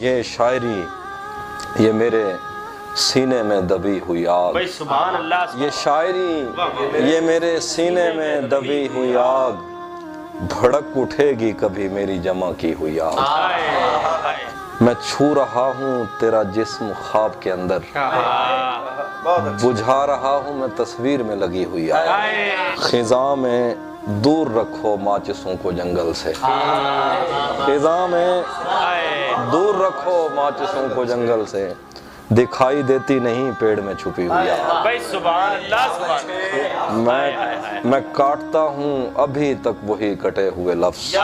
یہ شاعری یہ میرے سینے میں دبی ہوئی آگ، سبحان اللہ، یہ شاعری یہ میرے سینے میں دبی ہوئی آگ، بھڑک اٹھے گی کبھی میری جمع کی ہوئی آگ۔ میں چھو رہا ہوں تیرا جسم خواب کے اندر، بجھا رہا ہوں میں تصویر میں لگی ہوئی آگ۔ خزاں میں دور رکھو ماچسوں کو جنگل سے، خزاں میں دور رکھو ماچسوں کو جنگل سے، دکھائی دیتی نہیں پیڑ میں چھپی ہوئی آگ۔ میں کاٹتا ہوں ابھی تک وہی کٹے ہوئے لفظ،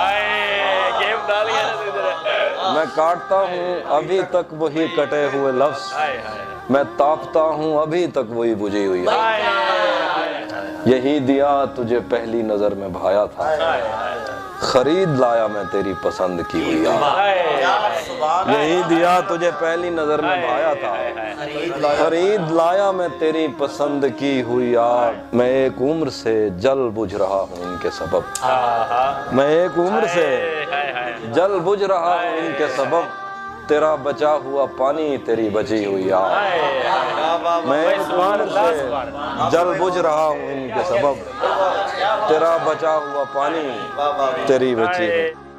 میں کاٹتا ہوں ابھی تک وہی کٹے ہوئے لفظ، میں تاپتا ہوں ابھی تک وہی بجھی ہوئی آگ۔ یہی دیا تجھے پہلی نظر میں بھایا تھا، خرید لایا میں تیری پسند کی ہوئی آگ۔ یہی دیا تجھے پہلی نظر میں بھایا تھا، خرید لایا میں تیری پسند کی ہوئی آگ۔ میں ایک عمر سے جل بجھ رہا ہوں ان کے سبب، میں ایک عمر سے جل بجھ رہا ہوں ان کے سبب، تیرا بچا ہوا پانی تیری بچی ہوئی آگ۔ میں ایک عمر سے جل بجھ رہا ہوں ان کے سبب، تیرا بچا ہوا پانی تیری بچی ہوئی